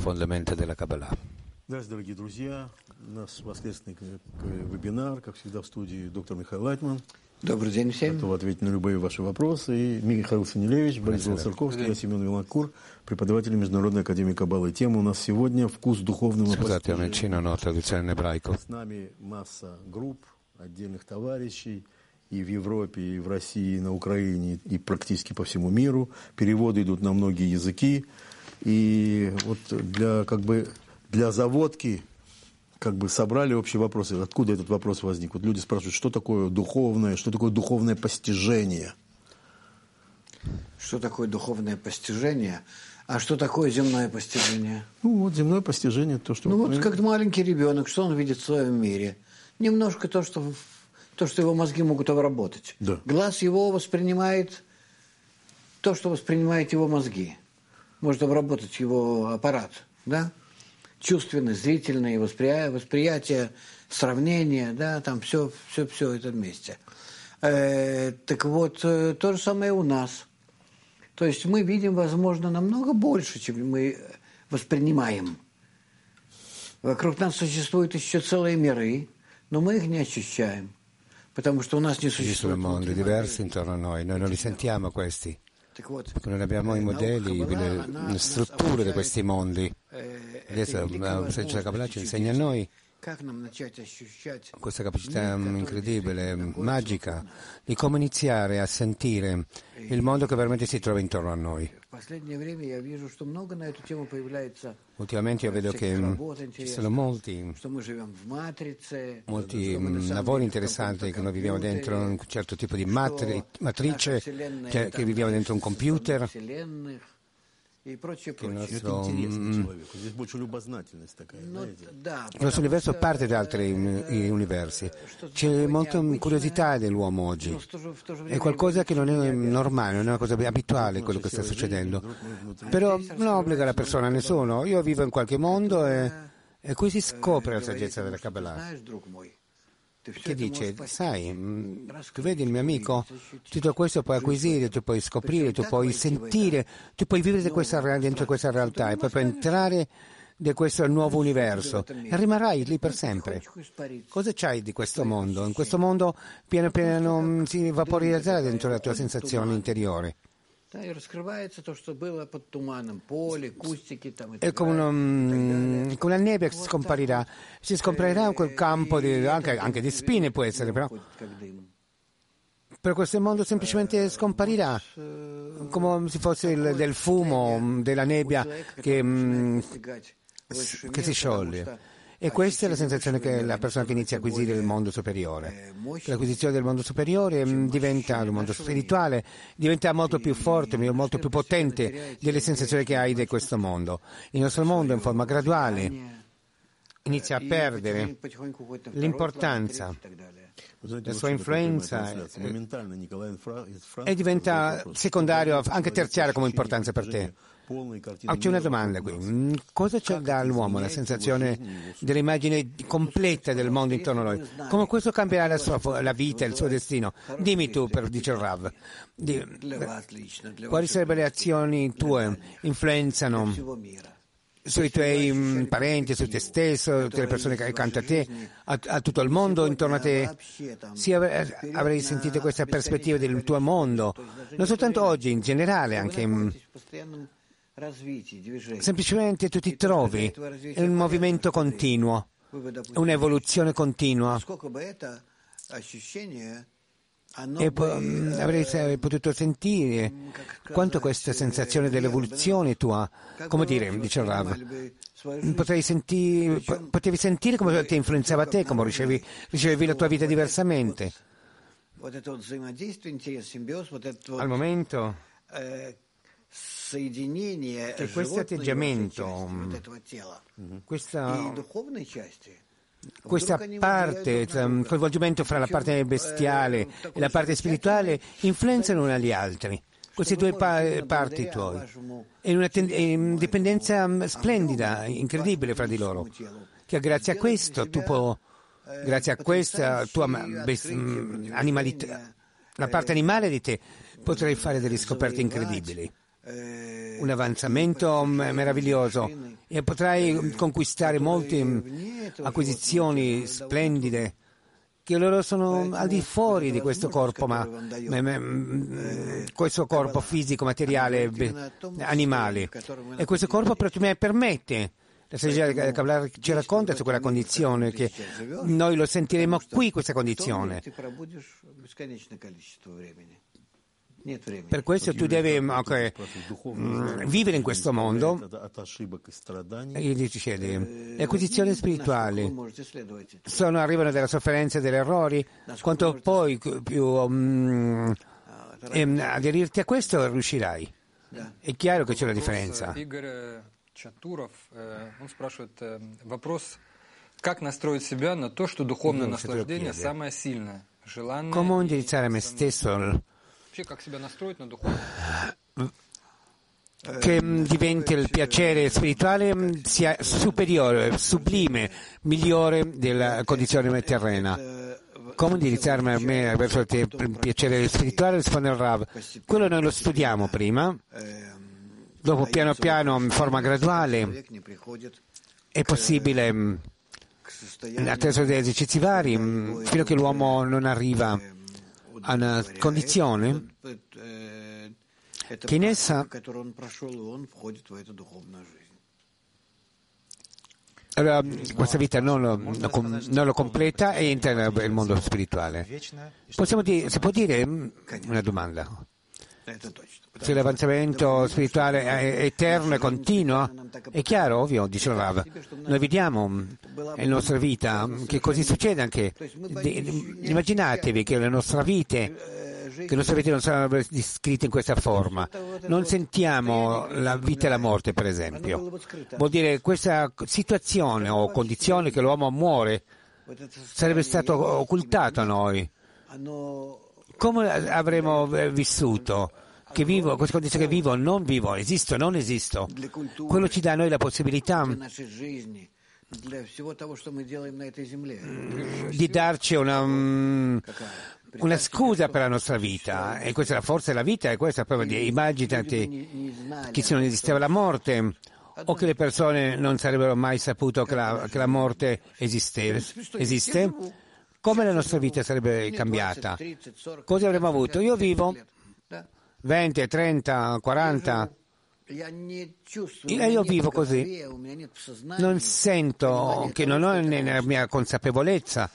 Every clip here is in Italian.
fondamenta della Kabbalah. Здравствуйте, дорогие друзья. У нас воскресный вебинар, как всегда, в студии доктор Михаил Лайтман. Добрый день всем. Готов ответить на любые ваши вопросы. И Михаил Санилевич, Борис Волосарковский, я Семен Виланкур, преподаватель Международной академии Каббалы. Тема у нас сегодня «Вкус духовного Scusate, a me non ho traduzione in ebraico. С нами масса групп, отдельных товарищей и в Европе, и в России, и на Украине, и практически по всему миру. Переводы идут на многие языки. И вот для заводки собрали общие вопросы. Откуда этот вопрос возник? Вот люди спрашивают, что такое духовное постижение? Что такое духовное постижение? А что такое земное постижение? Земное постижение, то, что... как маленький ребенок, что он видит в своем мире? Немножко то, что его мозги могут обработать. Да. Глаз его воспринимает то, что воспринимает его мозги. Может обработать его аппарат, да? Чувственное, зрительное восприятие, сравнение, да, там все это вместе. Так вот, то же самое у нас. То есть мы видим, возможно, намного больше, чем мы воспринимаем. Вокруг нас существуют еще целые миры, но мы их не ощущаем, потому что у нас не Ci существует. sono mondi diversi intorno a noi non li sentiamo questi. Так вот, Perché non abbiamo i modelli, le strutture di questi mondi. Adesso la Kabbalah ci insegna a noi как нам начать ощущать questa capacità incredibile, magica, di come iniziare a sentire il mondo che veramente si trova intorno a noi. В последнее время я вижу, что много на эту тему появляется. Ultimamente io vedo che ci sono molti Что мы живем в матрице, lavori interessanti, che noi viviamo dentro un certo tipo di matrice, che viviamo dentro un computer. и прочее, Che il прочее. Это nostro, интересно человеку. Здесь больше любознательность такая, знаете. Да, il nostro universo parte da altri universi. C'è molta curiosità dell'uomo oggi. È qualcosa che non è normale, non è una cosa abituale quello che sta succedendo. Però non obbliga la persona a nessuno. Io vivo in qualche mondo e qui si scopre la saggezza della Kabbalah. Знаешь, друг мой, ты всё Che это dice, можешь sai, tu vedi il mio amico, tutto questo puoi acquisire, tu puoi scoprire, tu puoi sentire, tu puoi vivere dentro questa realtà e proprio entrare di questo nuovo universo e rimarrai lì per sempre. Cosa c'hai di questo mondo? In questo mondo piano piano si vaporizzerà dentro la tua sensazione interiore. Да, и раскрывается то, что было под туманом, поле, кустики там и È так далее. come una nebbia che si scomparirà quel campo anche di spine può essere, però Как дым. per questo mondo semplicemente scomparirà, come se fosse del fumo, della nebbia che si scioglie. E questa è la sensazione che la persona che inizia a acquisire il mondo superiore. L'acquisizione del mondo superiore diventa il mondo spirituale, diventa molto più forte, molto più potente delle sensazioni che hai di questo mondo. Il nostro mondo in forma graduale inizia a perdere l'importanza, la sua influenza e diventa secondario, anche terziario come importanza per te. C'è una domanda qui. Cosa c'è dall'uomo la sensazione dell'immagine completa del mondo intorno a noi? Come questo cambierà la vita, il suo destino? Dimmi tu, dice il Rav. Quali sarebbero le azioni tue influenzano sui tuoi parenti, su te stesso, tutte le persone che accanto a te, a tutto il mondo intorno a te? Sì, avrei sentito questa prospettiva del tuo mondo, non soltanto oggi, in generale, anche semplicemente tu ti trovi in un movimento continuo, un'evoluzione continua. E avrei potuto sentire quanto questa sensazione dell'evoluzione tua, come dire, dice il Rav, potevi sentire come ti influenzava te, come ricevevi la tua vita diversamente. Al momento che questo atteggiamento, questa parte, coinvolgimento fra la parte bestiale e la parte spirituale influenzano una agli altri. Queste due parti tuoi. È una dipendenza splendida, incredibile fra di loro. Che grazie a questo grazie a questa tua animalità, la parte animale di te, potrai fare delle scoperte incredibili. un avanzamento meraviglioso e potrai conquistare molte acquisizioni splendide che loro sono al di fuori di questo corpo, questo corpo fisico, materiale, animale. E questo corpo però mi permette, la Saggezza Kabbalah ci racconta su quella condizione, che noi lo sentiremo qui, questa condizione. Per questo tu devi vivere in questo mondo. Le acquisizioni spirituali arrivano dalla sofferenza e dagli errori. Quanto poi più aderirti a questo riuscirai. È chiaro che c'è una differenza. Игорь Чатуров, он спрашивает вопрос, как настроить себя на то, что духовное наслаждение самое сильное, желанное. Come indirizzare me stesso che diventi il piacere spirituale sia superiore, sublime, migliore della condizione terrena. Come indirizzarmi a me verso il piacere spirituale? Risponde il Rav. Quello noi lo studiamo prima, dopo piano piano, in forma graduale, è possibile attraverso degli esercizi vari, fino a che l'uomo non arriva a una condizione che in essa allora, questa vita non lo completa e entra nel mondo spirituale. Si può dire una domanda? Se l'avanzamento spirituale è eterno e continuo, è chiaro, ovvio, dice il Rav. Noi vediamo nella nostra vita che così succede anche. Immaginatevi che le nostre vite non sono descritte in questa forma. Non sentiamo la vita e la morte, per esempio. Vuol dire questa situazione o condizione che l'uomo muore sarebbe stato occultato a noi. Come avremmo vissuto? Che vivo, questa condizione che vivo, non vivo, esisto, non esisto. Quello ci dà a noi la possibilità di darci una scusa per la nostra vita, e questa è la forza della vita, e questa proprio immaginati che se non esisteva la morte o che le persone non sarebbero mai saputo che la morte esiste, come la nostra vita sarebbe cambiata? Cosa avremmo avuto? Io vivo 20, 30, 40. Io vivo così. Non sento che non ho nella mia consapevolezza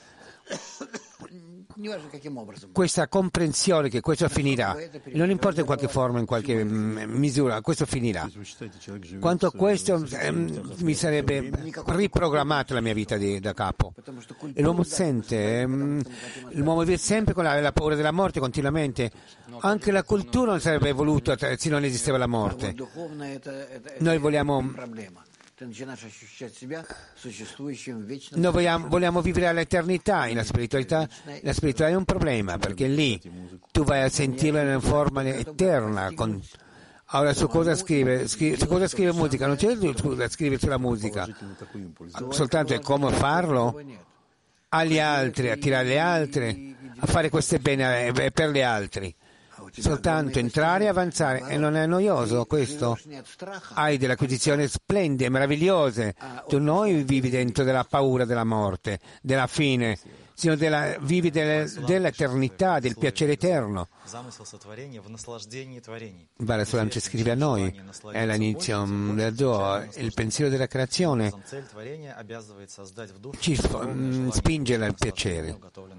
questa comprensione che questo finirà. Non importa in qualche forma, in qualche misura, questo finirà. Quanto a questo mi sarebbe riprogrammata la mia vita da capo. E l'uomo sente, l'uomo vive sempre con la paura della morte continuamente. Anche la cultura non sarebbe voluta se non esisteva la morte. Noi vogliamo vivere all'eternità. La spiritualità è un problema, perché lì tu vai a sentirla in una forma eterna. Ora su cosa scrive musica? Non c'è da scrivere sulla musica, soltanto è come farlo agli altri, attirare gli altri, a fare queste bene per gli altri. Soltanto entrare e avanzare, e non è noioso questo? Hai delle acquisizioni splendide, meravigliose. Tu non vivi dentro della paura della morte, della fine, sino vivi dell'eternità, del piacere eterno. Bala Sulam ci scrive a noi, è all'inizio del Zohar, il pensiero della creazione ci spinge al piacere.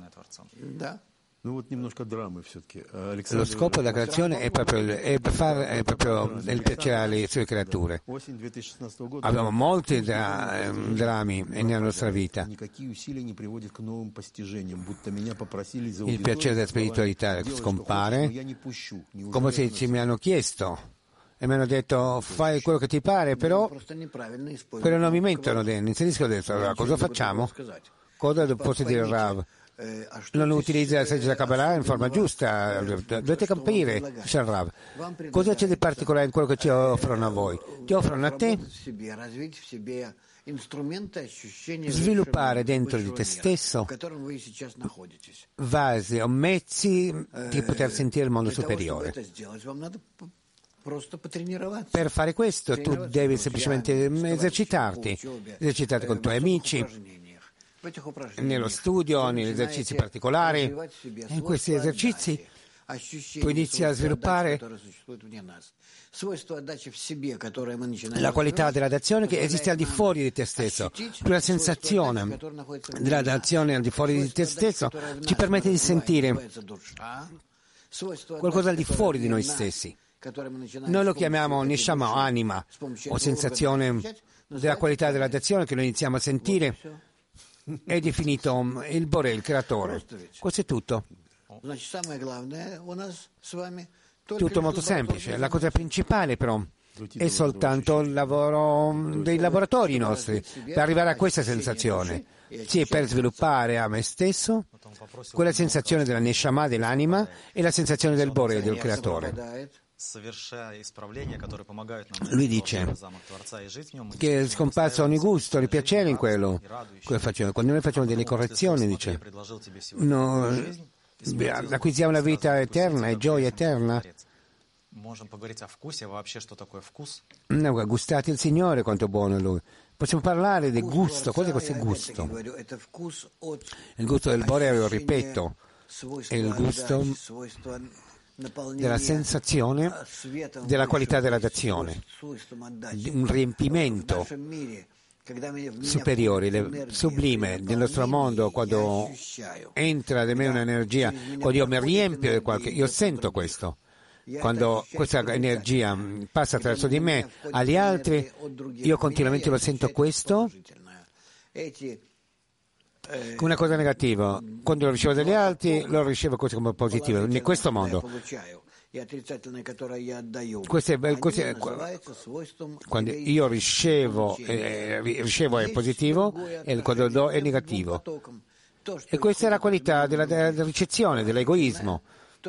Lo scopo della creazione è proprio il piacere alle sue creature. Abbiamo molti drammi nella nostra vita. Il piacere della spiritualità scompare, come se mi hanno chiesto e mi hanno detto fai quello che ti pare, però non mi mettono dentro, inserisco dentro. Allora cosa facciamo? Cosa posso dire al Rav? Non utilizza la Saggezza Kabbalah in forma giusta, dovete capire, dice il Rav. Cosa c'è di particolare in quello che ci offrono a voi? Ti offrono a te sviluppare dentro di te stesso vasi o mezzi di poter sentire il mondo superiore. Per fare questo tu devi semplicemente esercitarti con i tuoi amici, nello studio, negli esercizi particolari. In questi esercizi tu inizi a sviluppare la qualità della dazione che esiste al di fuori di te stesso. La sensazione della dazione al di fuori di te stesso ci permette di sentire qualcosa al di fuori di noi stessi. Noi lo chiamiamo neshama o anima, o sensazione della qualità della dazione che noi iniziamo a sentire. È definito il Bore, il creatore. Questo è tutto. Tutto molto semplice. La cosa principale però è soltanto il lavoro dei lavoratori nostri per arrivare a questa sensazione. Sì, per sviluppare a me stesso quella sensazione della neshama, dell'anima, e la sensazione del Bore, del creatore. Lui dice che è scomparso ogni gusto, ogni piacere in quello che facciamo. Quando noi facciamo delle correzioni, dice, acquisiamo la vita eterna e gioia eterna. No, gustate il Signore, quanto buono è Lui. Possiamo parlare del gusto. Cos'è questo gusto? Il gusto del Bore, lo ripeto, è il gusto della sensazione della qualità della dazione, un riempimento superiore, sublime del nostro mondo. Quando entra da me un'energia, quando io mi riempio di qualche, io sento questo. Quando questa energia passa attraverso di me agli altri, io continuamente lo sento questo come una cosa negativa. Quando lo ricevo dagli altri, lo ricevo così come positivo. In questo modo, quando io ricevo è positivo e quando do è negativo. E questa è la qualità della ricezione, dell'egoismo.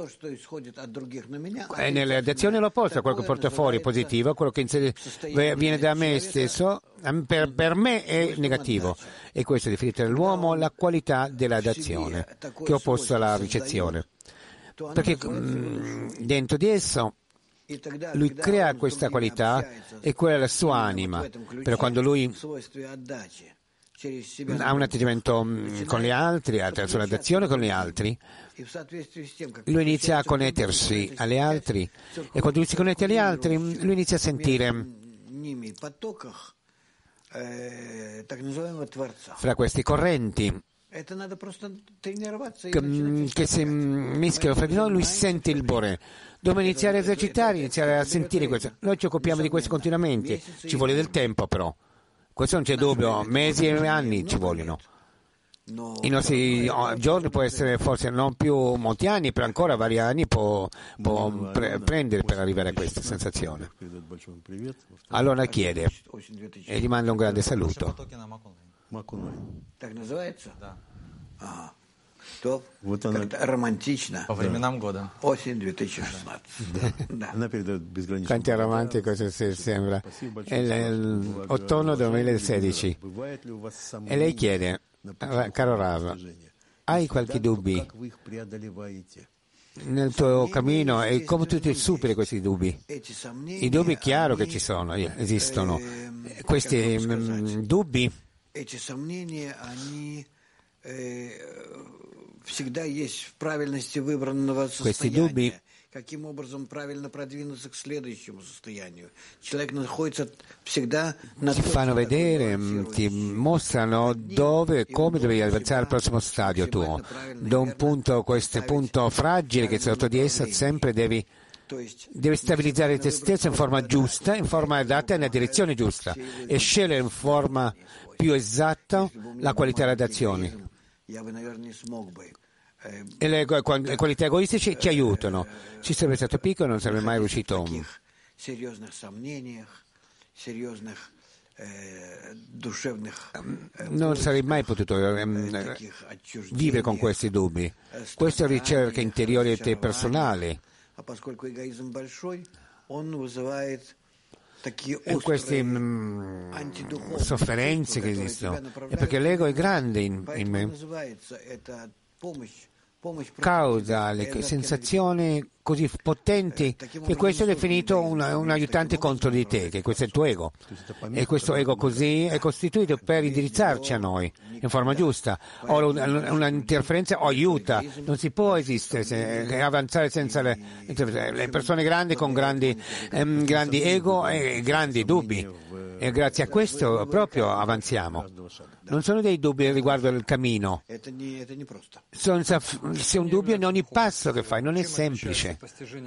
E nelle azioni è l'opposto, quello che porta fuori è positivo, quello che viene da me stesso per me è negativo, e questo è definito dall'uomo la qualità della dazione, che è opposta alla ricezione, perché dentro di esso lui crea questa qualità e quella è la sua anima. Però quando lui ha un atteggiamento con gli altri, attraverso la dazione con gli altri, lui inizia a connettersi agli altri, e quando lui si connette agli altri, lui inizia a sentire fra questi correnti che si mischiano fra di noi. Lui sente il Bore. Dobbiamo iniziare a esercitare, iniziare a sentire questo. Noi ci occupiamo di questo continuamente, ci vuole del tempo però. Questo non c'è dubbio, mesi e anni ci vogliono. I nostri giorni può essere forse non più molti anni, però ancora vari anni può prendere per arrivare a questa sensazione. Allora chiede e gli manda un grande saluto. Романтично. По временам года. Осень 2016. Quanto romantico sembra. È l'autunno 2016. E lei chiede, caro Rav, hai qualche dubbio nel tuo cammino e come tu ti superi questi dubbi? I dubbi, chiaro che ci sono, esistono. Questi dubbi questi dubbi каким образом правильно продвинуться к следующему состоянию. Человек находится всегда на ti fanno vedere, ti mostrano dove e come devi avanzare al prossimo stadio tuo. Da un punto, questo punto fragile che è sotto di essa, sempre devi stabilizzare te stesso in forma giusta, in forma adatta, nella direzione giusta, e scegliere in forma più esatta la qualità delle azioni. E le qualità egoistiche ci aiutano. Se sarebbe stato piccolo non sarebbe mai riuscito. Non sarei mai potuto vivere con questi dubbi. Questa ricerca interiore e personale, e queste sofferenze che esistono, è perché l'ego è grande in me. causa le sensazioni così potenti che questo è definito un aiutante contro di te, che questo è il tuo ego. E questo ego così è costituito per indirizzarci a noi in forma giusta. O una interferenza o aiuta. Non si può esistere, avanzare senza le persone grandi con grandi ego e grandi dubbi. E grazie a questo proprio avanziamo. Non sono dei dubbi riguardo il cammino. C'è un dubbio in ogni passo che fai, non è semplice.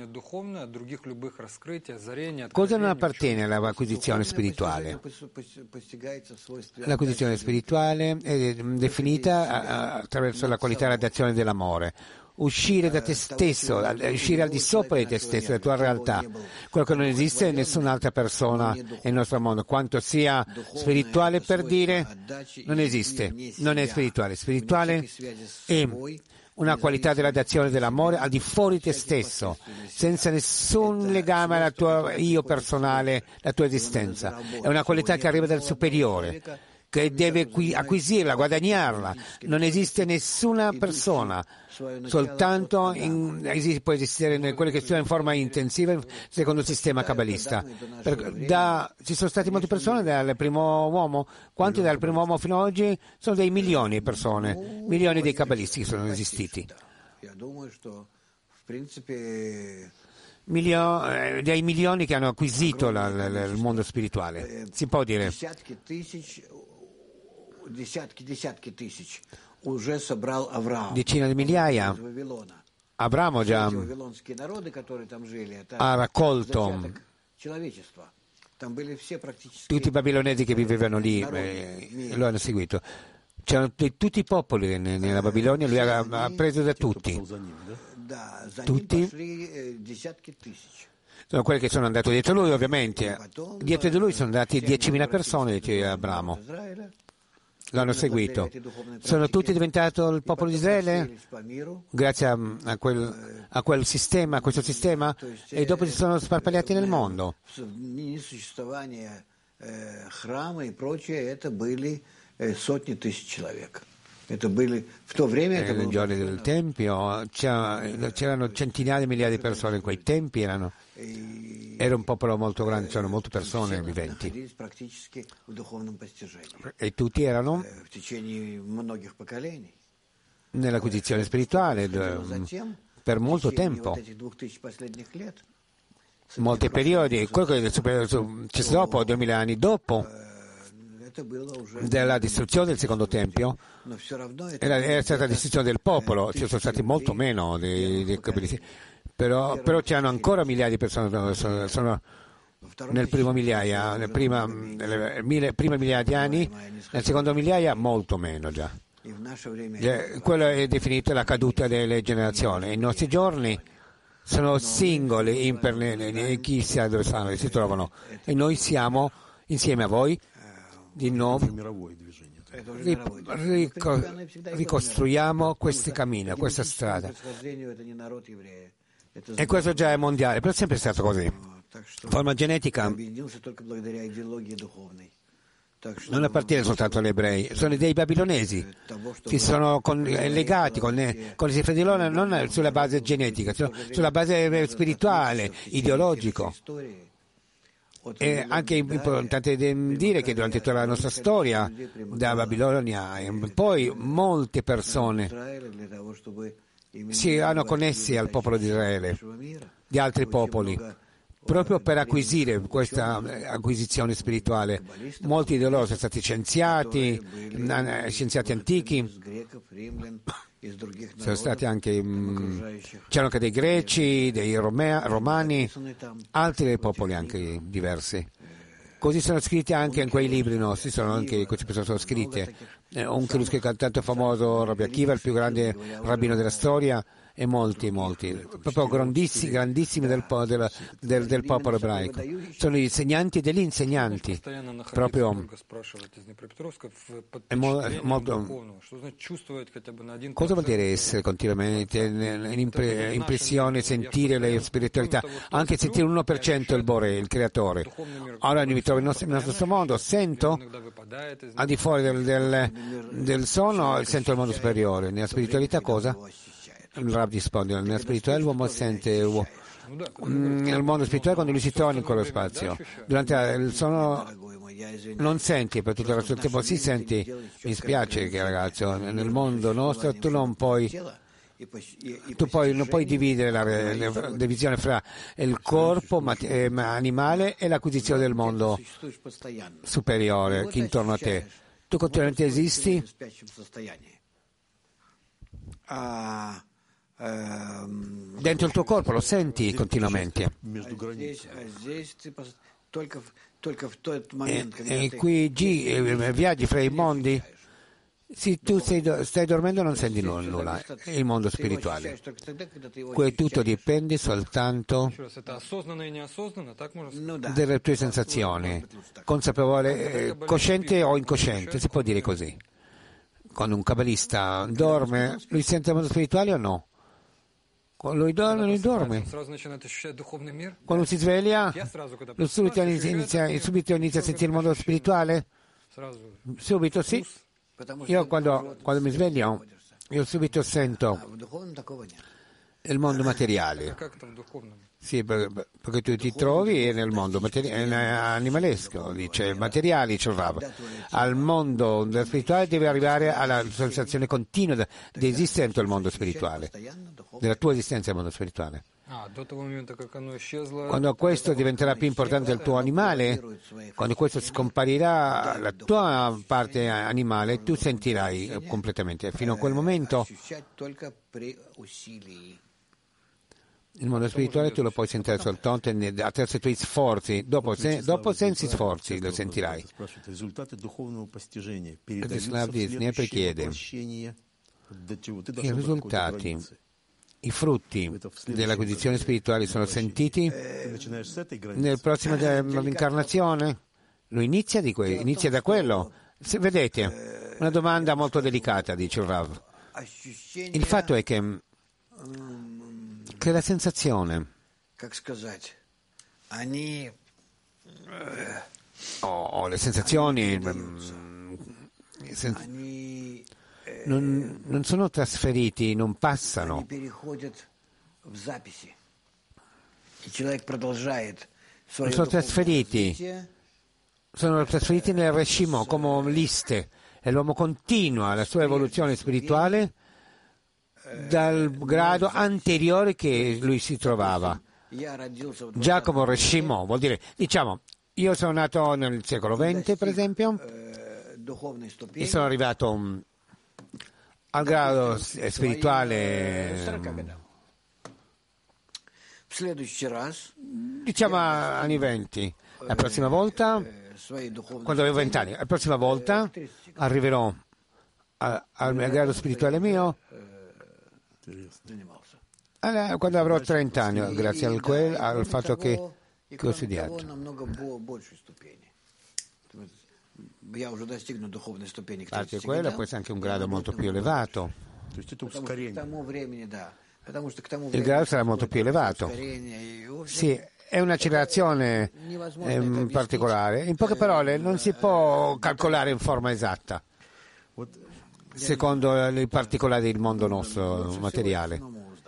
Cosa non appartiene all'acquisizione spirituale? L'acquisizione spirituale è definita attraverso la qualità e l'azione dell'amore. Uscire da te stesso, uscire al di sopra di te stesso, della tua realtà, quello che non esiste in nessun'altra persona nel nostro mondo. Quanto sia spirituale per dire, non esiste, non è spirituale. Spirituale è una qualità della dazione dell'amore al di fuori di te stesso, senza nessun legame alla tua io personale, la tua esistenza. È una qualità che arriva dal superiore, che deve acquisirla, guadagnarla. Non esiste nessuna persona, soltanto può esistere quelle che sono in forma intensiva secondo il sistema kabbalista. Ci sono state molte persone dal primo uomo, quanti dal primo uomo fino ad oggi? Sono dei milioni di persone, milioni di kabbalisti che sono esistiti. Dei milioni che hanno acquisito il mondo spirituale. Si può dire. Decine di migliaia. Abramo già ha raccolto tutti i babilonesi che vivevano lì, lo hanno seguito. C'erano tutti i popoli nella Babilonia, lui ha preso da tutti. Sono quelli che sono andati dietro lui, ovviamente. Dietro di lui sono andati 10.000 persone, dice Abramo. L'hanno seguito. Sono tutti diventati il popolo di Israele grazie a quel sistema, a questo sistema, e dopo si sono sparpagliati nel mondo. Nei giorni del Tempio c'erano centinaia di migliaia di persone. In quei tempi era un popolo molto grande, c'erano molte persone viventi e tutti erano nell'acquisizione spirituale per molto tempo, molti periodi. Quello che c'è dopo, 2000 anni dopo della distruzione del secondo tempio, era stata la distruzione del popolo. Ci sono stati molto meno dei kabbalisti, però c'erano ancora migliaia di persone. Sono nel primo migliaia, prima migliaia di anni, nel secondo migliaia molto meno già. Quello è definito la caduta delle generazioni. I nostri giorni sono singoli chi sa dove stanno, si trovano, e noi siamo insieme a voi di nuovo. Ricostruiamo questi cammini, questa strada. E questo già è mondiale, però è sempre stato così. Forma genetica non appartiene soltanto agli ebrei, sono dei babilonesi, si sono legati con i fratelli non sulla base genetica, sulla base spirituale, ideologico. È anche importante dire che durante tutta la nostra storia, da Babilonia in poi, molte persone si hanno connessi al popolo di Israele, di altri popoli, proprio per acquisire questa acquisizione spirituale. Molti di loro sono stati scienziati antichi, sono stati anche c'erano anche dei greci, dei romani, altri popoli anche diversi. Così sono scritti anche in quei libri nostri, queste persone sono scritte. Un che tanto famoso, Rabbi Akiva, il più grande rabbino della storia, e molti, proprio grandissimi del popolo ebraico. Sono gli insegnanti degli insegnanti. Proprio è molto. Cosa vuol dire essere continuamente in impressione, sentire le spiritualità, anche sentire l'1% il Bore, il creatore? Ora mi trovo nel nostro mondo, sento al di fuori del sonno, sento il mondo superiore. Nella spiritualità cosa? Il Rav risponde, nella spirituale l'uomo sente, nel mondo spirituale quando lui si trova in quello spazio, durante il sonno non senti, per tutto il resto del tempo si senti, mi spiace che ragazzo, nel mondo nostro tu non puoi dividere la divisione fra il corpo animale e l'acquisizione del mondo superiore che intorno a te. Tu continuamente esisti dentro il tuo corpo, lo senti continuamente. E qui viaggi fra i mondi. Se tu stai dormendo non senti nulla, è il mondo spirituale. Qui tutto dipende soltanto dalle tue sensazioni, consapevole, cosciente o incosciente, si può dire così. Quando un kabbalista dorme, lui sente il mondo spirituale o no? Quando lui dorme. Quando si sveglia, subito inizia a sentire il mondo spirituale? Subito sì. Io quando mi sveglio, io subito sento il mondo materiale. Sì, perché tu ti trovi nel mondo animalesco, dice materiali, c'è il Rav. Al mondo spirituale devi arrivare alla sensazione continua di esistere dentro il mondo spirituale, della tua esistenza nel mondo spirituale. Quando questo diventerà più importante del tuo animale, quando questo scomparirà, la tua parte animale, tu sentirai completamente. Fino a quel momento il mondo spirituale tu lo puoi sentire soltanto attraverso i tuoi sforzi, dopo senza sforzi lo sentirai. Sempre chiede i risultati, i frutti dell'acquisizione spirituale sono sentiti nel prossimo incarnazione? Lui inizia da quello. Vedete, una domanda molto delicata, dice il Rav. Il fatto è che la sensazione le sensazioni non sono trasferiti, non passano. Sono trasferiti nel Reshimo come liste e l'uomo continua la sua evoluzione spirituale dal grado anteriore che lui si trovava. Già come Reshimo vuol dire, diciamo, io sono nato nel secolo XX, per esempio, e sono arrivato al grado spirituale, diciamo anni 20. La prossima volta, quando avevo 20 anni, la prossima volta arriverò al grado spirituale mio quando avrò 30 anni, grazie al fatto che ho studiato. Parte quella può essere anche un grado molto più elevato. Il grado sarà molto più elevato. Sì, è un'accelerazione particolare. In poche parole, non si può calcolare in forma esatta, secondo i particolari del mondo nostro materiale.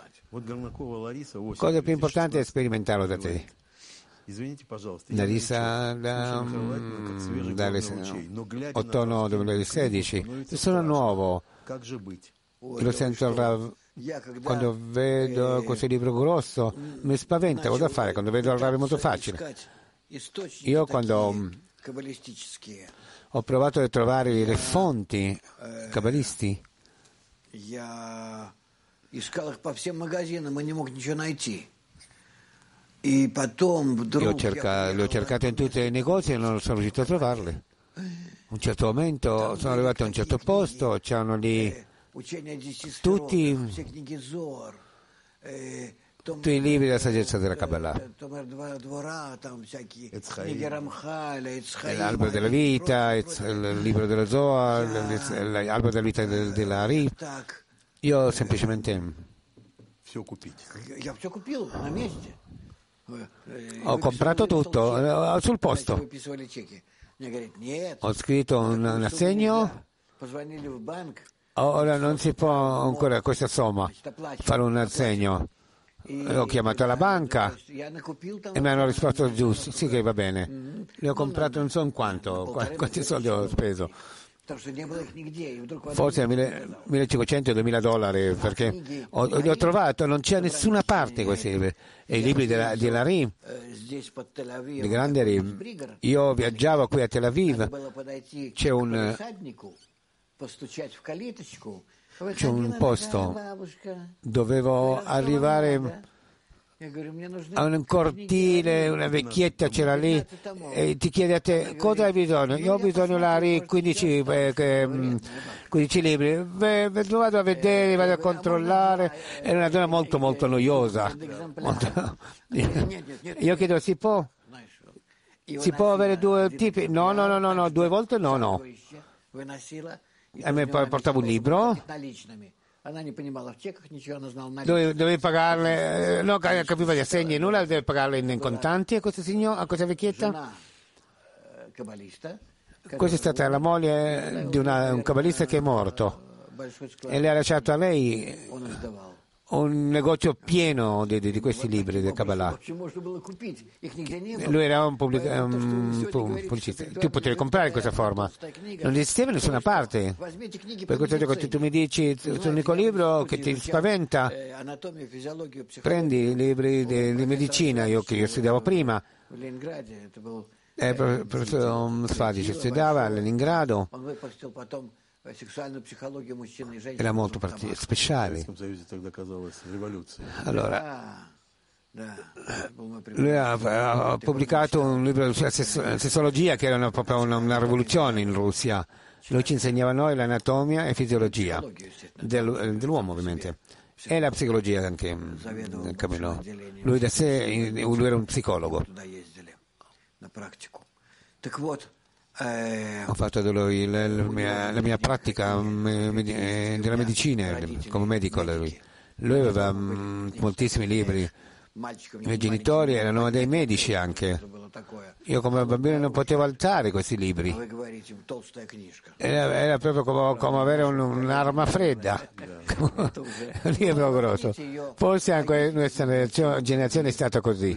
Cosa più importante è sperimentarlo da te. Larissa dalle 8 2016. Sono nuovo. Lo sento quando vedo questo libro grosso, mi spaventa. Cosa fare quando vedo il Rav molto facile? Io quando ho provato a trovare le fonti kabbalisti, le ho cercate in tutti i negozi e non sono riuscito a trovarle. A un certo momento sono arrivato a un certo posto, c'erano lì tutti i libri della saggezza della Kabbalah, l'albero della vita, il libro dello Zohar, l'albero della vita della Ari. Io semplicemente ho comprato tutto sul posto. Ho scritto un assegno, Ora non si può ancora questa somma fare un assegno. Ho chiamato la banca e mi hanno risposto giusto, sì che va bene. Le ho comprato non so in quanti soldi ho speso. Forse $1.500-2.000, perché li ho trovato, non c'è nessuna parte questi libri. E i libri della RIM, di grande RIM. Io viaggiavo qui a Tel Aviv, c'è un posto, dovevo arrivare a un cortile, una vecchietta c'era lì e ti chiede a te cosa hai bisogno. Io ho bisogno di 15 libri. Vado a vedere, vado a controllare. È una donna molto molto noiosa. Io chiedo, si può avere due tipi? No, 2 volte no. E mi portavo un libro. Dovevi pagarle, no, capiva gli assegni, nulla, deve pagarle in contanti a questa vecchietta. Questa è stata la moglie di un cabalista che è morto e le ha lasciato a lei un negozio pieno di questi libri del Kabbalah. Lui era un pubblicista. Tu potevi comprare in questa forma, non esisteva in nessuna parte. Per questo dico, tu mi dici l'unico libro che ti spaventa, prendi i libri di medicina, io che io studiavo prima. Il professor Sfadic studiava a Leningrado. Era molto speciale. Allora, lui ha pubblicato un libro sulla sessologia che era proprio una rivoluzione in Russia. Lui ci insegnava a noi l'anatomia e fisiologia dell'uomo, ovviamente, e la psicologia anche. Lui da sé, lui era un psicologo. Ho fatto la mia pratica della medicina come medico. Lui aveva moltissimi libri. I miei genitori erano dei medici anche. Io come bambino non potevo alzare questi libri. Era proprio come avere un'arma fredda. Un libro grosso. Forse anche questa generazione è stata così.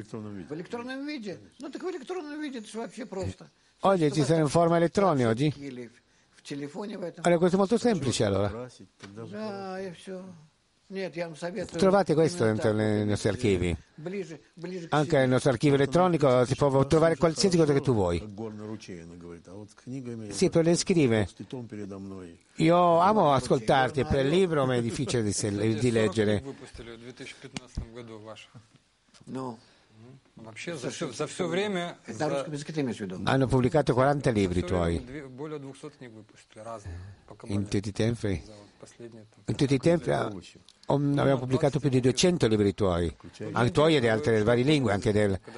Oggi ci sono in forma elettronica oggi? Allora questo è molto semplice allora. Trovate questo dentro nei nostri archivi. Anche nel nostro archivio elettronico si può trovare qualsiasi cosa che tu vuoi. Sì, per le scrive. Io amo ascoltarti, per il libro mi è difficile di leggere. No. Hanno pubblicato 40 libri tuoi. In tutti i tempi? In tutti i tempi abbiamo pubblicato più di 200 libri tuoi, anche tuoi e di altre varie lingue, anche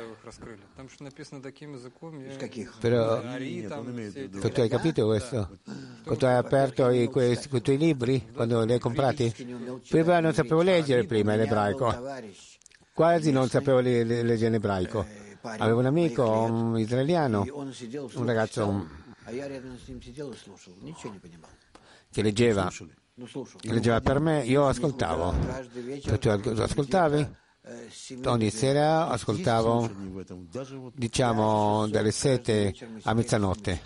Però tu hai capito questo? Quando hai aperto i tuoi libri, quando li hai comprati? Prima non sapevo leggere l'ebraico. Quasi non sapevo leggere in ebraico. Avevo un amico, un israeliano, un ragazzo che leggeva per me, io ascoltavo. Tu ascoltavi? Ogni sera ascoltavo, diciamo, dalle 7 a mezzanotte.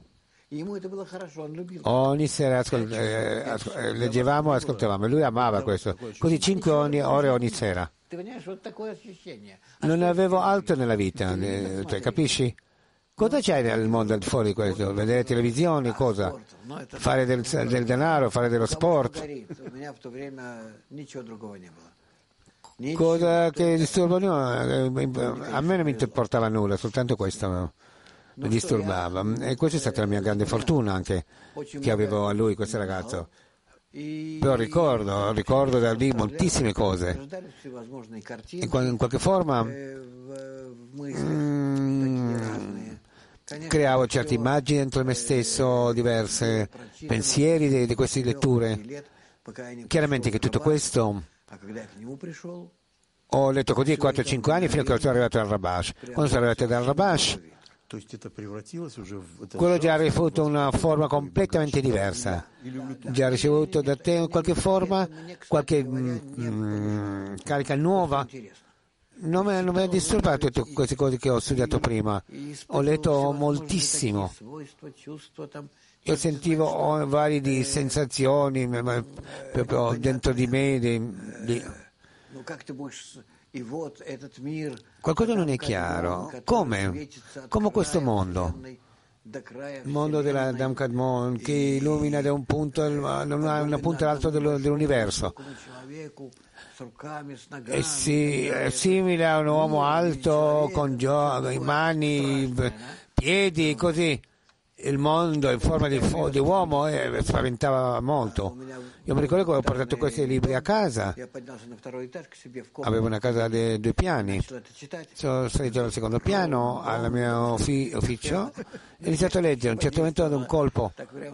Ogni sera leggevamo e ascoltavamo. Lui amava questo. Così 5 ore ogni sera. Non avevo altro nella vita, capisci? Cosa c'hai nel mondo al fuori di questo? Vedere televisioni, cosa? Fare del denaro, fare dello sport? Cosa che disturba? A me non mi importava nulla, soltanto questo mi disturbava. E questa è stata la mia grande fortuna anche, che avevo a lui, questo ragazzo. Però ricordo da lì moltissime cose. In qualche forma creavo certe immagini dentro me stesso, diverse pensieri di queste letture. Chiaramente che tutto questo ho letto così 4-5 anni fino a che sono arrivato al Rabash. Quando sono arrivato dal Rabash quello già ha ricevuto una forma completamente diversa, già ha ricevuto da te qualche forma, qualche carica nuova. Non mi ha disturbato tutte queste cose che ho studiato prima, ho letto moltissimo, io sentivo varie di sensazioni proprio dentro di me. Qualcosa non è chiaro. Come questo mondo, il mondo della Adam Kadmon, che illumina da un punto all'altro dell'universo, è simile a un uomo alto con mani, piedi, così. Il mondo in forma di uomo spaventava molto. Io mi ricordo che ho portato questi libri a casa, avevo una casa di 2 piani, sono salito al secondo piano al mio ufficio e ho iniziato a leggere. A un certo momento ad un colpo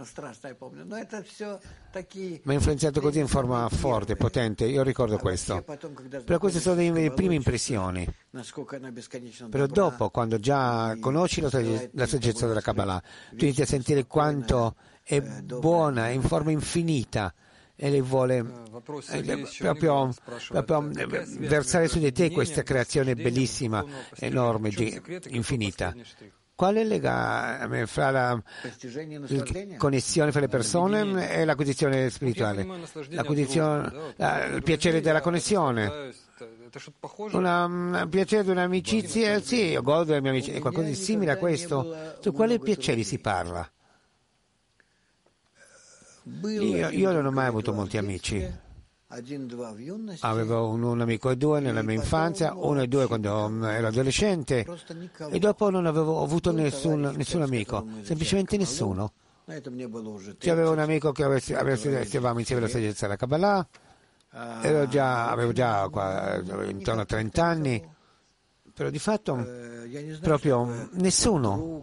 mi ha influenzato così in forma forte, potente, io ricordo questo. Però queste sono le prime impressioni. Però dopo, quando già conosci la saggezza della Kabbalah, tu inizi a sentire quanto è buona, in forma infinita, e lei vuole proprio versare su di te questa creazione bellissima, enorme, infinita. Qual è il legame fra la connessione fra le persone e l'acquisizione spirituale? Il piacere della connessione. Il piacere di un'amicizia, sì, io godo della mia amicizia, è qualcosa di simile a questo. Su quali piaceri si parla? Io non ho mai avuto molti amici. Avevo un amico e 2 nella mia infanzia, 1 e 2 quando ero adolescente, e dopo non avevo avuto nessun amico, semplicemente nessuno. Avevo un amico che stavamo insieme alla saggezza della Kabbalah, avevo già intorno a 30 anni, però di fatto proprio nessuno.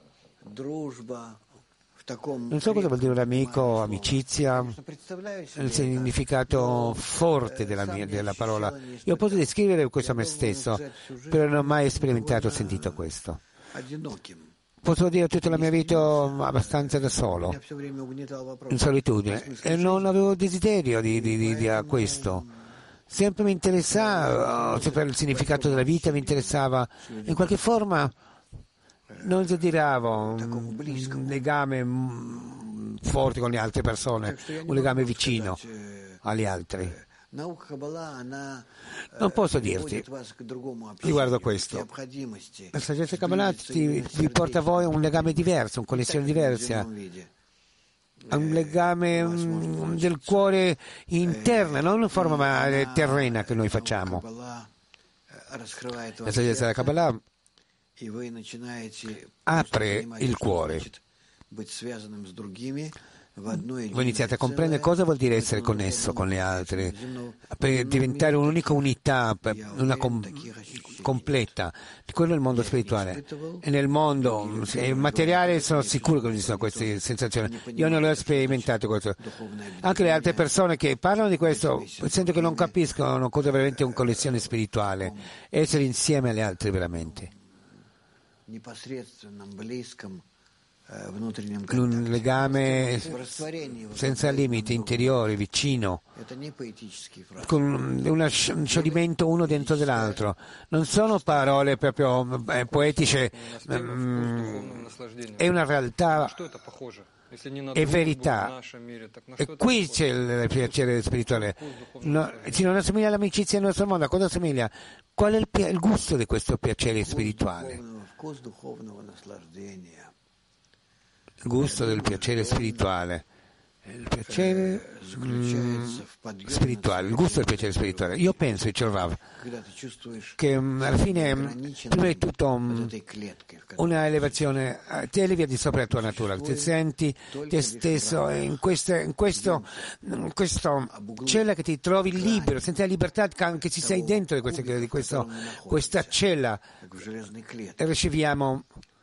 Non so cosa vuol dire un amico, amicizia, il significato forte della parola. Io posso descrivere questo a me stesso, però non ho mai sperimentato o sentito questo. Posso dire tutta la mia vita abbastanza da solo, in solitudine, e non avevo desiderio di questo. Sempre mi interessava sapere il significato della vita, mi interessava in qualche forma. Non desideravo un legame forte con le altre persone, un legame vicino agli altri. Non posso dirti riguardo a questo. La saggezza Kabbalah vi porta a voi un legame diverso, una connessione diversa, un legame del cuore interno, non in forma terrena che noi facciamo. La saggezza della Kabbalah apre il cuore. Voi iniziate a comprendere cosa vuol dire essere connesso con le altre, per diventare un'unica unità, una completa. Quello è il mondo spirituale. E nel mondo materiale sono sicuro che non ci sono queste sensazioni. Io non l'ho sperimentato questo. Anche le altre persone che parlano di questo sento che non capiscono cosa è veramente una connessione spirituale, essere insieme alle altre veramente. Un legame senza limiti, interiore, vicino, con un scioglimento uno dentro dell'altro. Non sono parole proprio poetiche, è una realtà, è verità. E qui c'è il piacere spirituale. Se non assomiglia all'amicizia nel nostro mondo, a cosa assomiglia? Qual è il gusto di questo piacere spirituale? Il gusto del piacere spirituale, il piacere spirituale, il gusto del piacere spirituale. Io penso, dice il Rav, che alla fine, prima di tutto, una elevazione, ti elevi al di sopra della tua natura, ti senti te stesso in questo cella che ti trovi libero, senti la libertà che ci sei dentro di questa cella, e riceviamo.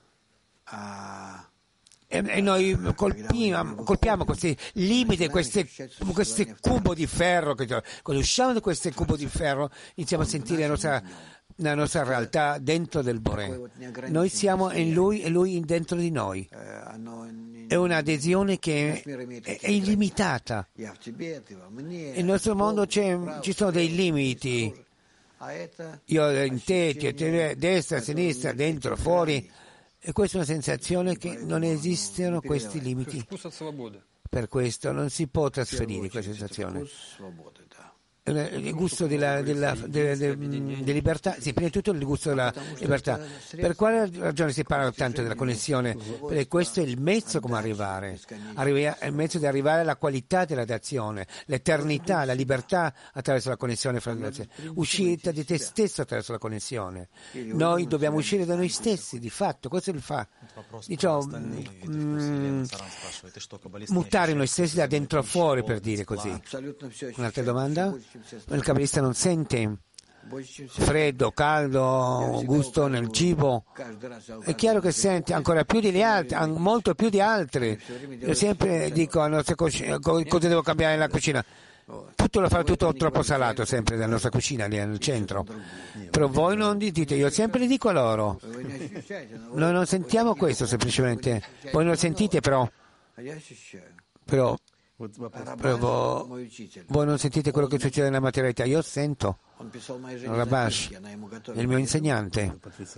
E noi colpiamo questi limiti, queste cubo di ferro. Quando usciamo da questo cubo di ferro iniziamo a sentire la nostra la nostra realtà dentro del Boré. Noi siamo in Lui e Lui dentro di noi. È un'adesione che è illimitata. Nel nostro mondo ci sono dei limiti. Io in te, destra, sinistra, dentro, fuori. E questa è una sensazione che non esistono questi limiti. Per questo non si può trasferire questa sensazione. Il gusto della libertà, sì, prima di tutto il gusto della libertà. Per quale ragione si parla tanto della connessione? Perché questo è il mezzo come arrivare. È il mezzo di arrivare alla qualità della d'azione, l'eternità, la libertà attraverso la connessione fra le relazioni, uscita di te stesso attraverso la connessione. Noi dobbiamo uscire da noi stessi, di fatto, questo è il fatto. Diciamo, mutare noi stessi da dentro a fuori, per dire così. Un'altra domanda? Il kabbalista non sente freddo, caldo, gusto nel cibo. È chiaro che sente ancora più degli altri, molto più di altri. Io sempre dico alla nostra cucina, cosa devo cambiare nella cucina? Tutto lo fa tutto troppo salato sempre nella nostra cucina lì nel centro. Però voi non dite, io sempre li dico a loro. Noi non sentiamo questo semplicemente. Voi non sentite però voi non sentite quello che succede nella materialità. Io sento. Rabash, il mio insegnante,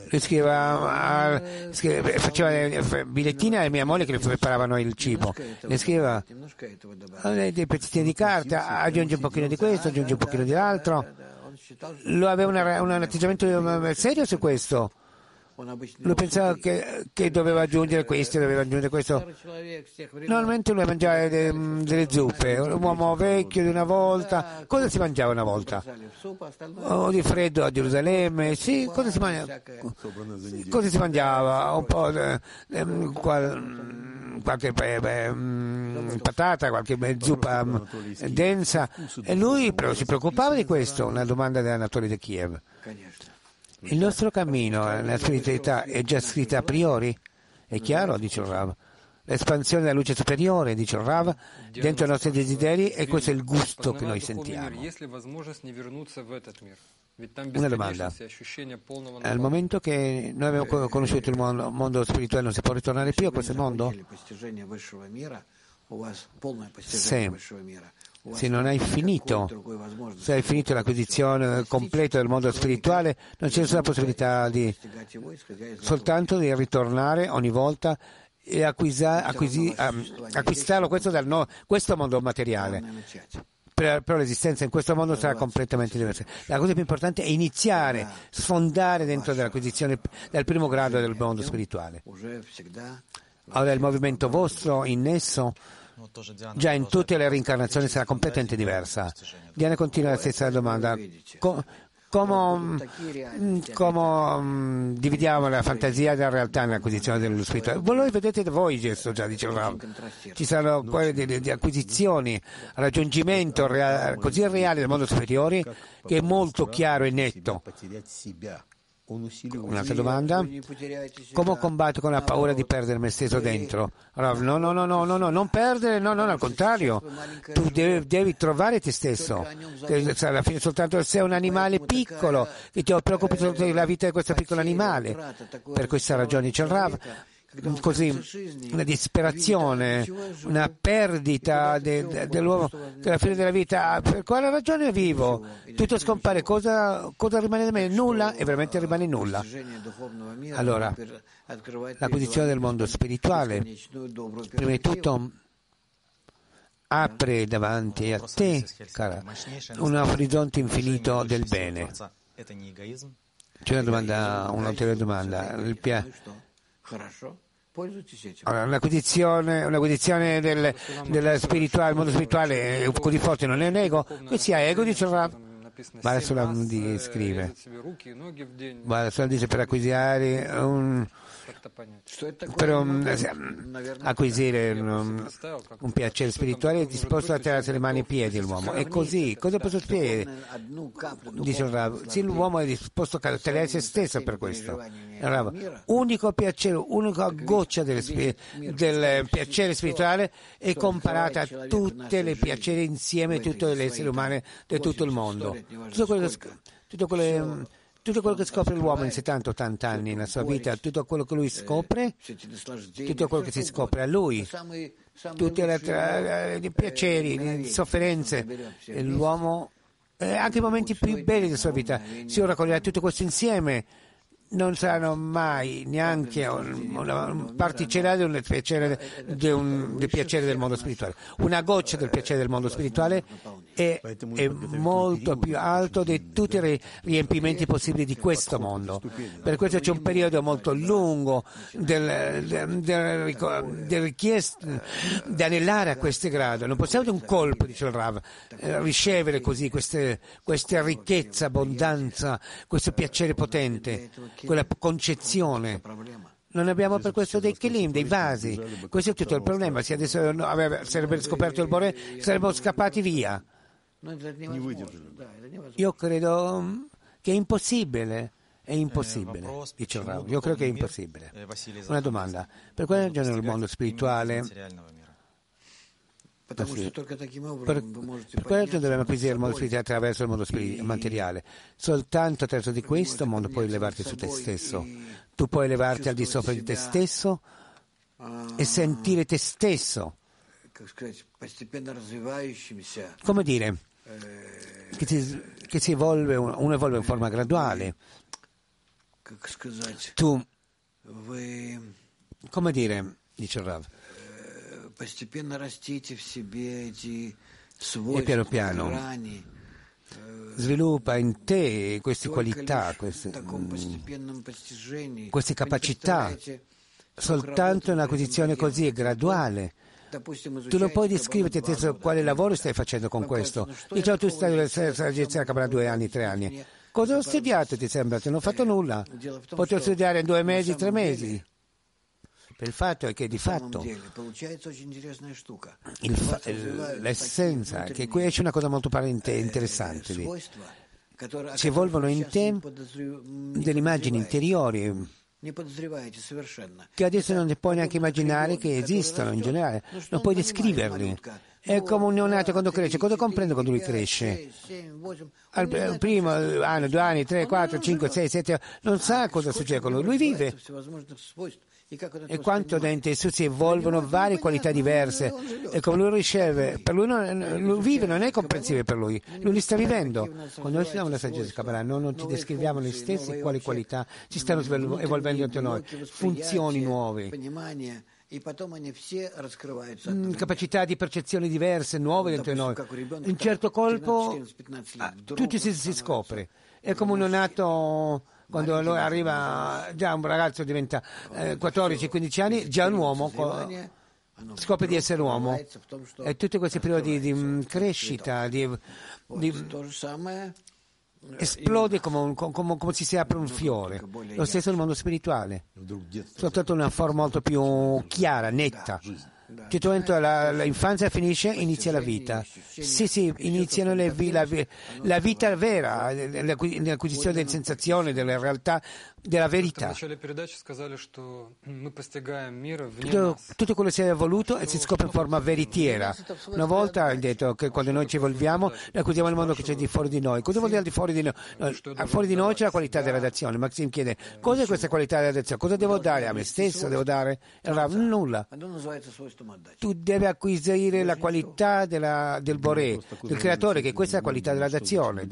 faceva bigliettini alla mia moglie che le preparavano il cibo. Le scriveva dei pezzettini di carta, aggiunge un pochino di questo, aggiunge un pochino di l'altro. Lui aveva un atteggiamento serio su questo. Lui pensava che doveva aggiungere questo, Normalmente lui mangiava delle zuppe, un uomo vecchio di una volta. Cosa si mangiava una volta? Di freddo a Gerusalemme, sì, cosa si mangiava? Un po' qualche patata, qualche zuppa densa. E lui però si preoccupava di questo, una domanda dell'Anatolio di Kiev. Il nostro cammino nella spiritualità è già scritta a priori? È chiaro, dice il Rav. L'espansione della luce superiore, dice il Rav, dentro i nostri desideri, e questo è il gusto che noi sentiamo. Una domanda. Al momento che noi abbiamo conosciuto il mondo spirituale, non si può ritornare più a questo mondo? Se non hai finito, se hai finito l'acquisizione completa del mondo spirituale, non c'è nessuna possibilità soltanto di ritornare ogni volta e acquistarlo questo mondo materiale. Però l'esistenza in questo mondo sarà completamente diversa. La cosa più importante è iniziare, sfondare dentro dell'acquisizione del primo grado del mondo spirituale. Ora il movimento vostro innesso già in tutte le reincarnazioni sarà completamente diversa. Diana continua la stessa domanda. Come dividiamo la fantasia dalla realtà nell'acquisizione dello spirito? Voi vedete voi, gesto già dice Rav. Ci saranno poi delle acquisizioni, raggiungimento così reale del mondo superiore che è molto chiaro e netto. Un'altra domanda: come combatto con la paura di perdere me stesso dentro? No, non perdere, no, al contrario, tu devi trovare te stesso. Alla fine soltanto sei un animale piccolo che ti preoccupi soltanto della vita di questo piccolo animale. Per questa ragione c'è il Rav. Così una disperazione, una perdita dell'uomo, della fine della vita. Per quale ragione vivo? Tutto scompare, cosa rimane da me? Nulla, e veramente rimane nulla. Allora, l'acquisizione del mondo spirituale, prima di tutto, apre davanti a te, cara, un orizzonte infinito del bene. C'è un'ulteriore domanda. Un'acquisizione del mondo spirituale è così forte, non è un ego? Che sia ego, dice Rav. Barasulam scrive, Barasulam dice per acquisire acquisire un piacere spirituale è disposto a tirarsi le mani e i piedi l'uomo. È così, cosa posso spiegare? Dice il Rav, sì, l'uomo è disposto a tagliare se stesso per questo. Unico piacere, unica goccia del piacere spirituale è comparata a tutte le piaceri insieme di tutti gli esseri umani di tutto il mondo. Tutto quello tutto quello che scopre l'uomo in 70-80 anni nella sua vita, tutto quello che lui scopre, tutto quello che si scopre a lui, tutti i piaceri, le sofferenze, l'uomo, anche i momenti più belli della sua vita, si raccoglierà tutto questo insieme. Non saranno mai neanche una particella del piacere del mondo spirituale. Una goccia del piacere del mondo spirituale è molto più alto di tutti i riempimenti possibili di questo mondo. Per questo c'è un periodo molto lungo del richiesta di anelare a questo grado. Non possiamo di un colpo, dice il Rav, ricevere così questa ricchezza, abbondanza, questo piacere potente, quella concezione. Non abbiamo per questo dei kelim, dei vasi. Questo è tutto il problema. Se adesso sarebbe scoperto il Boré, saremmo scappati via. Io credo che è impossibile. È impossibile, dice il Rav. Io credo che è impossibile. Una domanda. Per quale ragione il mondo spirituale? Per questo dobbiamo acquisire il mondo spirituale attraverso il mondo materiale. Soltanto attraverso di questo mondo puoi elevarti su te stesso. Tu puoi elevarti al di sopra di te stesso e sentire te stesso. Come dire? Che si evolve, uno evolve in forma graduale. Tu, come dire, dice il Rav, e piano piano sviluppa in te queste qualità, queste capacità, soltanto un'acquisizione così graduale. Tu non puoi descriverti stesso quale lavoro stai facendo con questo. Diciamo, tu stai all'agenzia della Kabbalah 2 anni, 3 anni. Cosa ho studiato, ti sembra? Non ho fatto nulla. Potevo studiare in 2 mesi, 3 mesi. Per il fatto è che di fatto l'essenza, che qui esce una cosa molto interessante, si evolvono in te delle immagini interiori che adesso non ti puoi neanche immaginare che esistono in generale, non puoi descriverli. È come un neonato quando cresce. Cosa comprende quando lui cresce? Al primo anno, 2 anni, 3, 4, 5, 6, 7, non sa cosa succede con lui. Lui vive. E quanto dentro esso si evolvono varie qualità diverse. E come lui riceve, per lui lui vive, non è comprensibile per lui. Lui li sta vivendo. Quando noi studiamo la saggezza Kabbalah, noi non ci descriviamo noi stessi quali qualità si stanno evolvendo dentro noi, funzioni nuove, capacità di percezione diverse, nuove dentro noi. In un certo colpo tutti si scopre. È come un neonato, quando lui arriva, già un ragazzo diventa 14-15 anni, già un uomo, scopre di essere uomo. E tutti questi periodi di crescita, esplode come si apre un fiore. Lo stesso nel mondo spirituale, soltanto una forma molto più chiara, netta. Tutto dentro l'infanzia finisce, inizia la vita. Sì, iniziano la vita vera, l'acquisizione delle sensazioni, della realtà, della verità. Tutto quello che si è evoluto e si scopre in forma veritiera. Una volta hai detto che quando noi ci evolviamo, noi acquisiamo il mondo che c'è di fuori di noi. Cosa vuol dire al di fuori di noi? Fuori di noi c'è la qualità della radiazione. Maxim chiede, cosa è questa qualità della radiazione? Cosa devo dare a me stesso? Devo dare? Nulla. Tu devi acquisire la qualità del Boré, del creatore, che questa è la qualità della radiazione.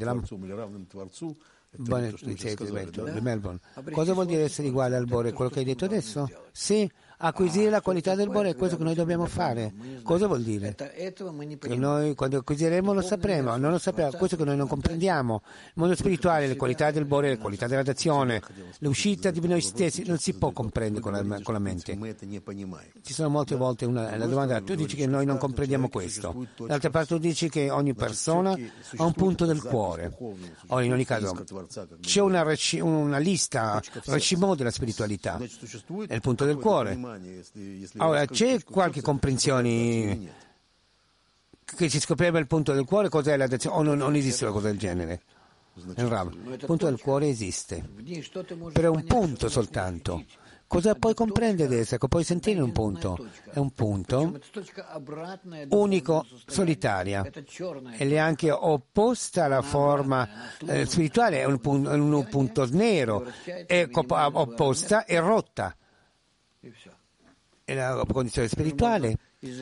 Di Melbourne. Cosa vuol dire essere uguale al Boré? Quello che hai detto adesso? Sì, acquisire la qualità del Boré è questo che noi dobbiamo fare. Cosa vuol dire? Che noi quando acquisiremo lo sapremo, non lo sappiamo, questo che noi non comprendiamo. Il mondo spirituale, le qualità del Boré, le qualità della radiazione, l'uscita di noi stessi non si può comprendere con la mente. Ci sono molte volte la domanda, tu dici che noi non comprendiamo questo, d'altra parte tu dici che ogni persona ha un punto del cuore. In ogni caso c'è una lista, un reshimò della spiritualità, è il punto del cuore. Ora, c'è qualche comprensione che si scoprirebbe il punto del cuore, cos'è la o non esiste una cosa del genere? Il punto del cuore esiste, però è un punto soltanto. Cosa puoi comprendere di essa? Puoi sentire un punto. È un punto unico, solitaria. Ed è anche opposta alla forma spirituale, è un punto nero, è opposta e rotta. E la condizione spirituale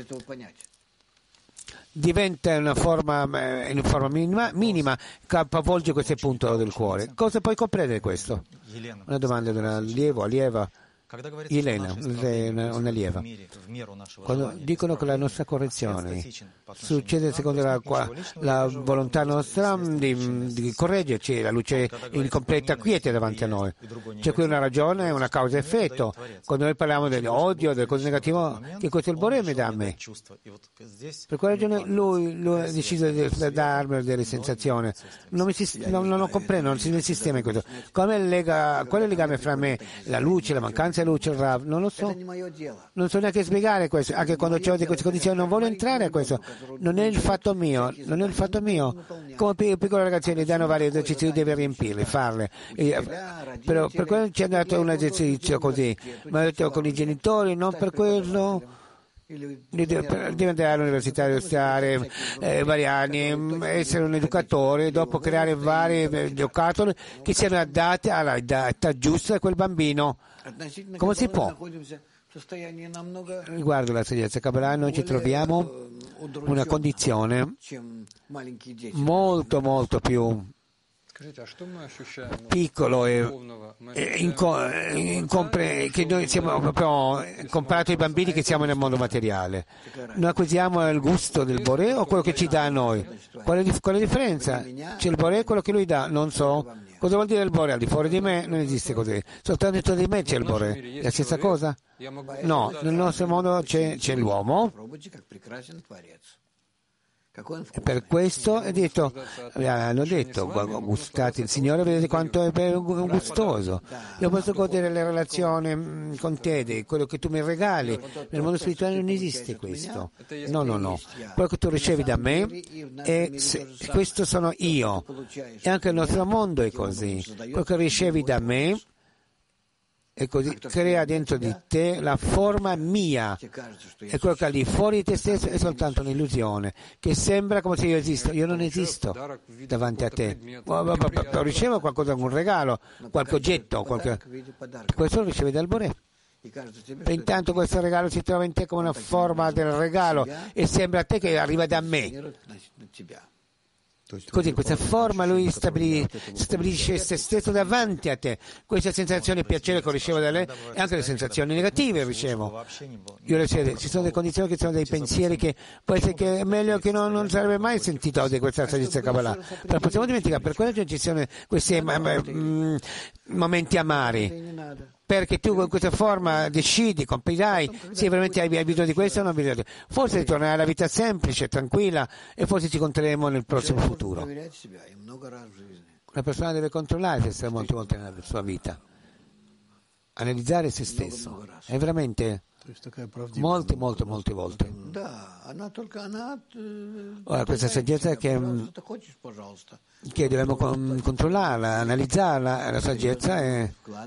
diventa una forma minima che capovolge questo punto del cuore. Cosa puoi comprendere questo? Una domanda di una allieva. Elena, un'allieva. Quando dicono che la nostra correzione succede secondo la volontà nostra di correggerci, la luce in completa quiete davanti a noi. C'è qui una ragione, una causa e effetto. Quando noi parliamo dell'odio, delle cose negative, che questo è il Boré da me. Per quella ragione lui ha deciso di darmi delle sensazioni. Non lo comprendo, non si nel sistema in questo. Qual è il legame fra me, la luce, la mancanza luce, il Rav, non lo so, non so neanche spiegare questo, anche quando c'ho di queste condizioni non voglio entrare a questo, non è il fatto mio, come piccoli ragazzi gli danno vari esercizi, devi riempirli, farle, però per quello ci è dato un esercizio così, ma ho detto con i genitori, non per quello. Devi andare all'università, stare vari anni, essere un educatore, dopo creare vari giocattoli che siano adatti all'età giusta a quel bambino. Come si può? Riguardo la saggezza Kabbalah noi ci troviamo in una condizione molto molto più piccolo e che noi siamo proprio comparato ai bambini che siamo nel mondo materiale. Noi acquisiamo il gusto del Boré o quello che ci dà a noi? Qual è la differenza? C'è il Boré e quello che lui dà? Non so. Cosa vuol dire il Boré? Al di fuori di me non esiste così. Soltanto dentro di me c'è il Boré. È la stessa cosa? No, nel nostro mondo c'è l'uomo. E per questo hanno detto, gustate il Signore, vedete quanto è gustoso. Io posso godere le relazioni con te, quello che tu mi regali. Nel mondo spirituale non esiste questo. No. Quello che tu ricevi da me, questo sono io. E anche il nostro mondo è così. Quello che ricevi da me, e così crea dentro di te la forma mia, e quello che è lì fuori di te stesso è soltanto un'illusione che sembra come se io esisto. Io non esisto davanti a te. Ricevo qualcosa, un regalo, qualche oggetto, questo lo ricevi dal Boré. E intanto questo regalo si trova in te come una forma del regalo e sembra a te che arriva da me. Così, in questa forma lui stabilisce se stesso davanti a te. Questa sensazione di piacere che ricevo da lei e anche le sensazioni negative ricevo. Ci sono delle condizioni che sono dei pensieri che può essere che è meglio che non sarebbe mai sentito di questa saggezza Kabbalah. Però possiamo dimenticare, per quello ci sono questi momenti amari. Perché tu con questa forma decidi, compirai, se veramente hai bisogno di questo o non hai bisogno. Forse ritornerai alla vita semplice, tranquilla e forse ci incontreremo nel prossimo futuro. Una persona deve controllare se sta molte volte nella sua vita, analizzare se stesso. È veramente molte volte. Ora questa saggezza che dobbiamo controllarla, analizzarla, la saggezza è...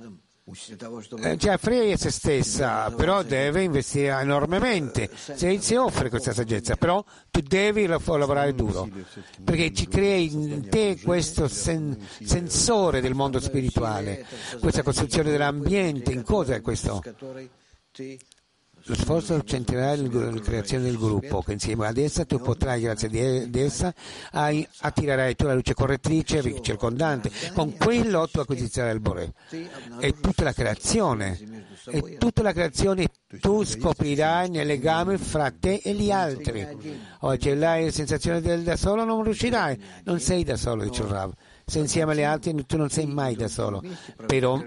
frega se stessa, però deve investire enormemente. Si offre questa saggezza, però tu devi lavorare duro, perché ci crei in te questo sensore del mondo spirituale, questa costruzione dell'ambiente. In cosa è questo? Lo sforzo centrale nella creazione del gruppo, che insieme ad essa tu potrai, grazie ad essa, attirerai tu la luce correttrice circondante. Con quello tu acquisizione del Boré. E tutta la creazione tu scoprirai nel legame fra te e gli altri. Oggi l'hai la sensazione del da solo, non riuscirai. Non sei da solo, dice il Rav. Se insieme agli altri tu non sei mai da solo. Però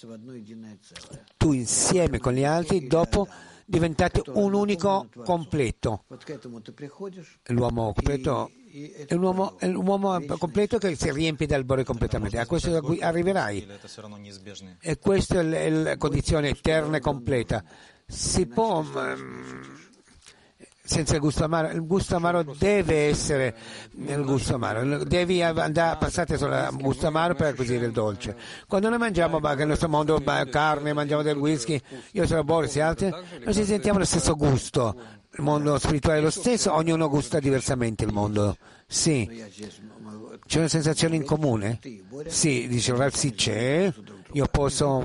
tu insieme con gli altri dopo diventate un unico completo. L'uomo completo è un uomo completo che si riempie dal Boré completamente. A questo arriverai. E questa è la condizione eterna e completa. Si può senza il gusto amaro deve essere il gusto amaro, devi andare passate sul gusto amaro per acquisire il dolce. Quando noi mangiamo nel nostro mondo carne, mangiamo del whisky, io sono Boris e altri, noi ci sentiamo lo stesso gusto, il mondo spirituale è lo stesso, ognuno gusta diversamente il mondo. Sì, c'è una sensazione in comune? Sì, dice Rav, sì c'è. Io posso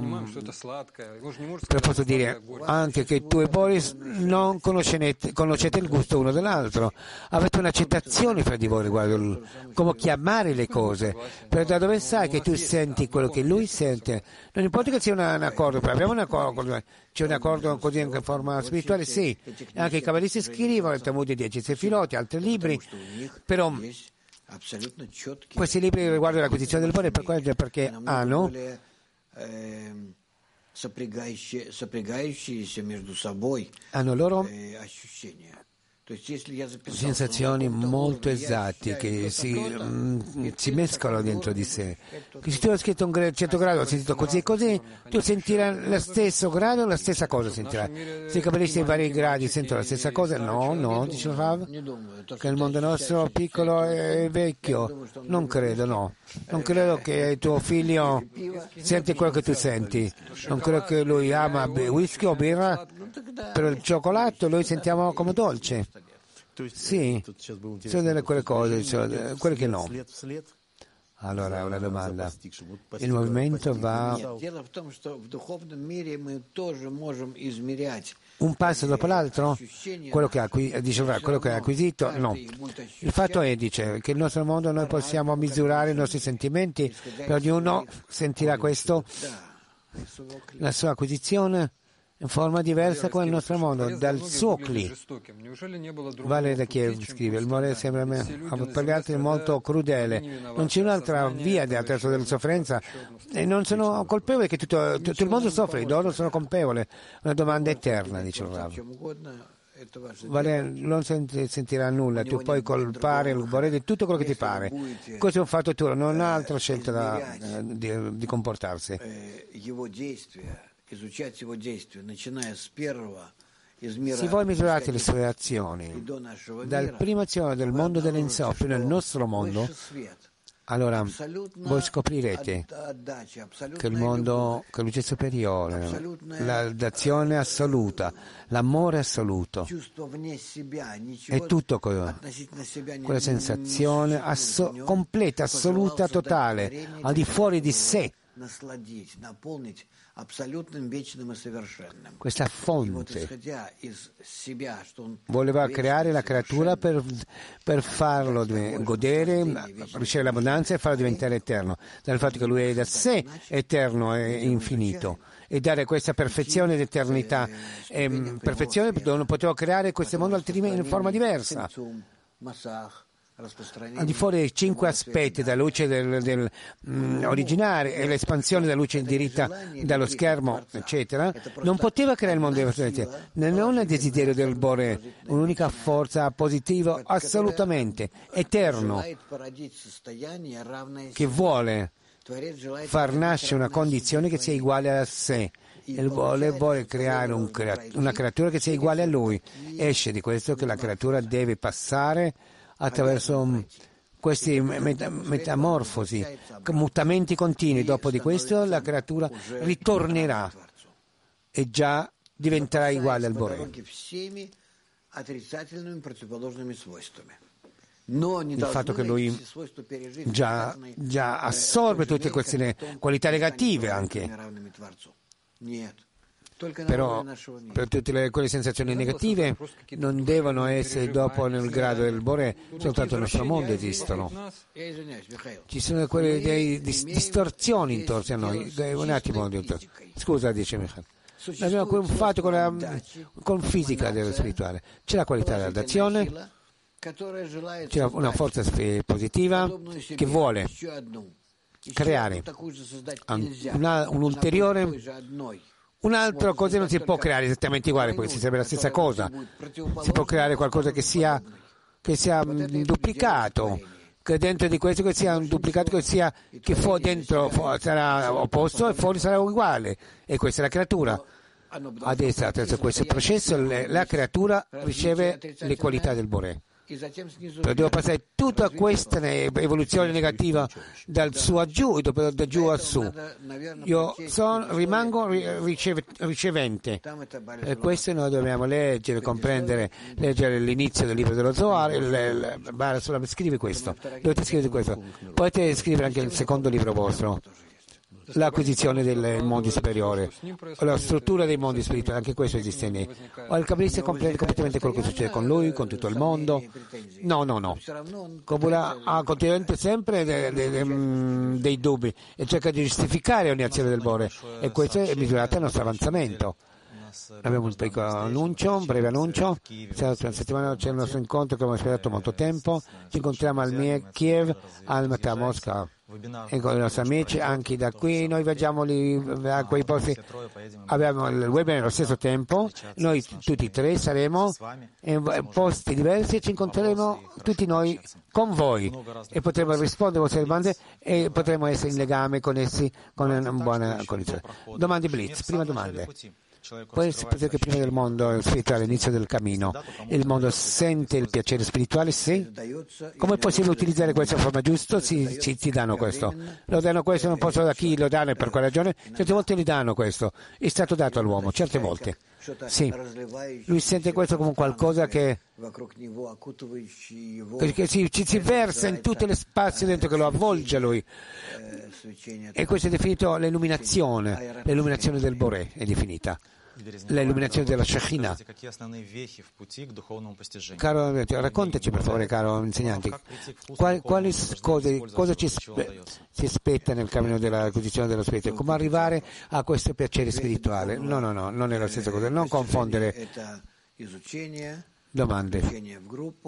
dire anche che tu e Boris non conoscete il gusto uno dell'altro, avete un'accettazione fra di voi riguardo come chiamare le cose, però da dove sai che tu senti quello che lui sente? Non importa che sia un accordo, però abbiamo un accordo, c'è un accordo così in forma spirituale, sì, anche i cabalisti scrivono il Talmud di 10 Sefirot, altri libri, però questi libri riguardano l'acquisizione del Bore perché hanno loro sensazioni molto esatte che si mescolano dentro di sé. Che se tu hai scritto un certo grado, hai sentito così e così, tu sentirai lo stesso grado, la stessa cosa sentirai. Se i cabalisti in vari gradi sentono la stessa cosa, no, dice Rav, che il mondo nostro piccolo e vecchio, non credo, no. Non credo che tuo figlio senti quello che tu senti, non credo che lui ama whisky o birra, però il cioccolato noi sentiamo come dolce. Sì, sono delle quelle cose, quelle che no. Allora, una domanda. Il movimento va un passo dopo l'altro? Quello che è acquisito? No. Il fatto è, dice, che il nostro mondo noi possiamo misurare i nostri sentimenti, però ognuno sentirà questo, la sua acquisizione in forma diversa come il nostro mondo, dal suo cli. Vale da Kiev scrive, il More sembra per gli altri molto crudele, non c'è un'altra via attraverso della sofferenza e non sono colpevole che tutto il mondo soffre, loro sono colpevoli. Una domanda eterna, dice il Rav. Non sentirà nulla, tu puoi colpare il Bore di tutto quello che ti pare. Questo è un fatto tuo, non ha altra scelta di comportarsi. Se voi misurate le sue azioni dal prima azione del mondo dell'Ensof fino al nostro mondo, allora voi scoprirete che il mondo, che luce superiore, l'azione assoluta, l'amore assoluto, è tutto quella sensazione completa, assoluta, totale, al di fuori di sé. Questa fonte voleva creare la creatura per farlo godere, ricevere l'abbondanza e farlo diventare eterno, dal fatto che lui è da sé eterno e infinito, e dare questa perfezione d'eternità. Perfezione non poteva creare questo mondo in forma diversa. Al di fuori dei 5 aspetti, dalla luce originale e l'espansione della luce diritta dallo schermo, eccetera, non poteva creare il mondo diverso. Non è un desiderio del Bore, un'unica forza positiva, assolutamente eterno, che vuole far nascere una condizione che sia uguale a sé. Il vuole creare una creatura che sia uguale a lui. Esce di questo che la creatura deve passare attraverso questi metamorfosi, mutamenti continui. Dopo di questo la creatura ritornerà e già diventerà uguale al Bore. Il fatto che lui già assorbe tutte queste qualità negative anche. Però per tutte quelle sensazioni negative non devono essere dopo nel grado del Bore, soltanto nel nostro mondo esistono. Ci sono quelle distorsioni intorno a noi. Un attimo, scusa, dice Michael. Abbiamo fatto con fisica dello spirituale. C'è la qualità della d'azione, c'è una forza positiva che vuole creare un'ulteriore. Un'altra cosa non si può creare esattamente uguale, perché si sarebbe la stessa cosa. Si può creare qualcosa che sia duplicato, che dentro di questo che sia un duplicato, che fuori dentro sarà opposto e fuori sarà uguale. E questa è la creatura. Adesso, attraverso questo processo, la creatura riceve le qualità del Boré. Però devo passare tutta questa evoluzione negativa dal su a giù e dopo da giù a su. Io rimango ricevente. E questo noi dobbiamo leggere, comprendere, leggere l'inizio del libro dello Zohar. Bara scrive questo. Dovete scrivere questo. Potete scrivere anche il secondo libro vostro. L'acquisizione del mondo superiore, la struttura dei mondi spirituali, anche questo esiste in lei. O il Kabbalista comprende completamente quello che succede con lui, con tutto il mondo? No. Kabbalah ha continuamente sempre dei dubbi e cerca di giustificare ogni azione del Bore, e questo è misurato al nostro avanzamento. Abbiamo un piccolo annuncio, un breve annuncio. Questa settimana c'è il nostro incontro che abbiamo aspettato molto tempo. Ci incontriamo al Kiev, al Mata Mosca, e con i nostri amici anche da qui. Noi viaggiamo lì a quei posti. Abbiamo il webinar allo stesso tempo. Noi tutti e tre saremo in posti diversi e ci incontreremo tutti noi con voi e potremo rispondere alle vostre domande e potremo essere in legame con essi con una buona condizione. Domande blitz, prima domande. Può essere che prima del mondo spirituale, all'inizio del cammino, il mondo sente il piacere spirituale? Sì. Come è possibile utilizzare questa forma giusta? Ci danno questo. Lo danno questo, non posso da chi lo danno per quella ragione. Certe volte gli danno questo. È stato dato all'uomo, certe volte. Sì. Lui sente questo come qualcosa che si versa in tutte le spazi dentro che lo avvolge lui. E questo è definito l'illuminazione del Boré, è definita. L'illuminazione della Shekhinah. Caro, raccontaci per favore, caro insegnante, quali cose, cosa ci aspetta nel cammino dell'acquisizione dello spirito? Come arrivare a questo piacere spirituale? No, non è la stessa cosa, non confondere domande.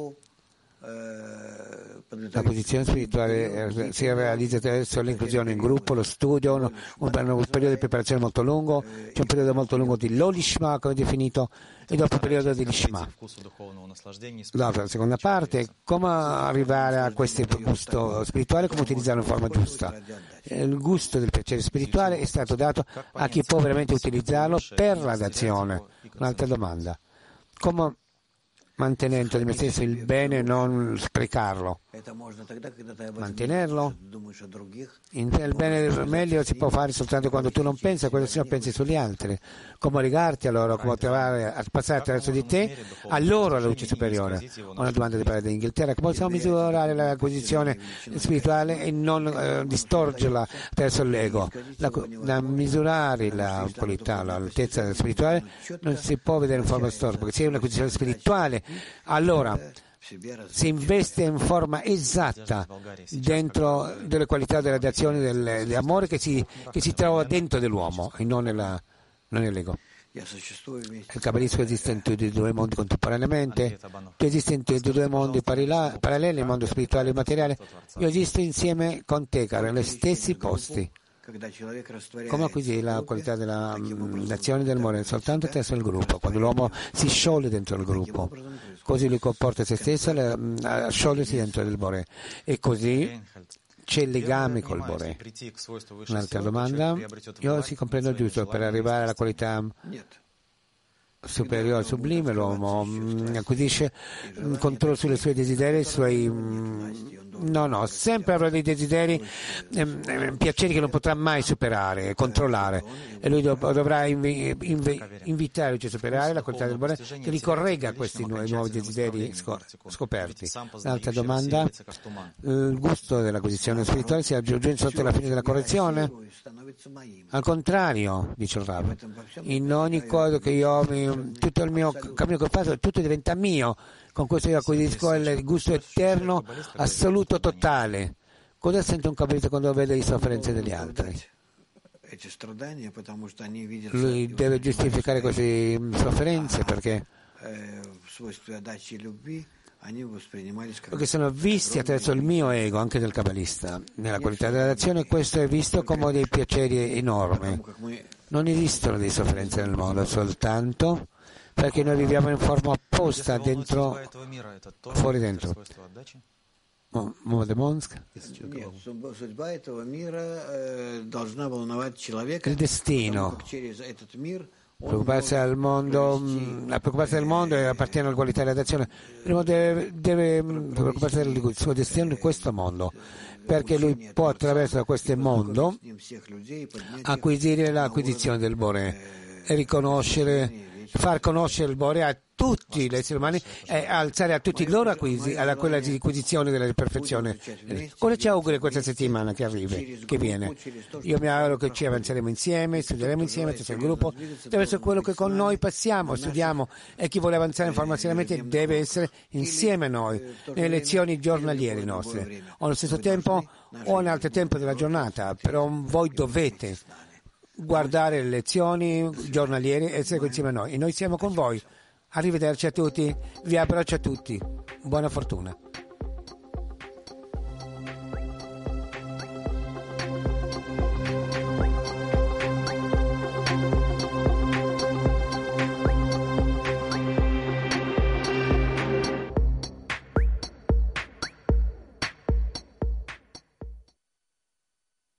La posizione spirituale si realizza attraverso l'inclusione in gruppo, lo studio, un periodo di preparazione molto lungo, c'è un periodo molto lungo di Lolishma, come definito, e dopo un periodo di Lishma. La seconda parte, come arrivare a questo gusto spirituale, come utilizzarlo in forma giusta. Il gusto del piacere spirituale è stato dato a chi può veramente utilizzarlo per la dazione. Un'altra domanda. Come mantenendo di me stesso il bene e non sprecarlo? Mantenerlo? Il bene meglio si può fare soltanto quando tu non pensi a quello, se no pensi sugli altri. Come legarti a loro, come passare attraverso di te a loro la luce superiore. Una domanda di Padre d'Inghilterra: come possiamo misurare l'acquisizione spirituale e non distorgerla attraverso l'ego? Da misurare la qualità, l'altezza spirituale non si può vedere in forma storta, perché se è un'acquisizione spirituale, allora si investe in forma esatta dentro delle qualità della dazione dell'amore che si trova dentro dell'uomo e non nell'ego. Il Kabbalismo esiste in tutti e due i mondi contemporaneamente, tu esisti in tutti e due i mondi paralleli, il mondo spirituale e materiale. Io esisto insieme con te, caro, negli stessi posti. Come acquisire la qualità della nazione del amore? Soltanto attraverso il gruppo, quando l'uomo si scioglie dentro il gruppo, così lui comporta se stesso a sciogliersi dentro il Boré, e così c'è il legame col Boré. Un'altra domanda: io si comprendo giusto, per arrivare alla qualità superiore, sublime, l'uomo acquisisce controllo sulle sue desideri, sempre avrà dei desideri, piaceri che non potrà mai superare, controllare, e lui dovrà invitare a superare la qualità del Boré che li corregga questi nuovi desideri scoperti. Un'altra domanda: il gusto dell'acquisizione spirituale si aggiunge sotto la fine della correzione? Al contrario, dice il Rav, in ogni cosa che tutto il mio cammino che ho fatto, tutto diventa mio. Con questo io acquisisco il gusto eterno, assoluto, totale. Cosa sente un kabbalista quando vede le sofferenze degli altri? Lui deve giustificare queste sofferenze perché sono visti attraverso il mio ego, anche del kabbalista. Nella qualità della relazione questo è visto come dei piaceri enormi. Non esistono delle sofferenze nel mondo, soltanto perché noi viviamo in forma opposta, fuori dentro. Il destino preoccuparsi del mondo, la preoccuparsi del mondo appartiene all'ugualità della nazione. L'uomo deve preoccuparsi del suo destino in questo mondo, perché lui può attraverso questo mondo acquisire l'acquisizione del Bore e riconoscere, far conoscere il Bore a tutti gli esseri umani e alzare a tutti loro alla quella acquisizione della perfezione. Cosa ci auguro questa settimana che viene? Io mi auguro che ci avanzeremo insieme, studieremo insieme, tutto il gruppo deve essere quello che con noi passiamo, studiamo, e chi vuole avanzare informazionalmente deve essere insieme a noi nelle lezioni giornaliere nostre, o allo stesso tempo o in altro tempo della giornata, però voi dovete guardare le lezioni giornaliere e essere insieme a noi, e noi siamo con voi. Arrivederci a tutti, vi abbraccio a tutti, buona fortuna.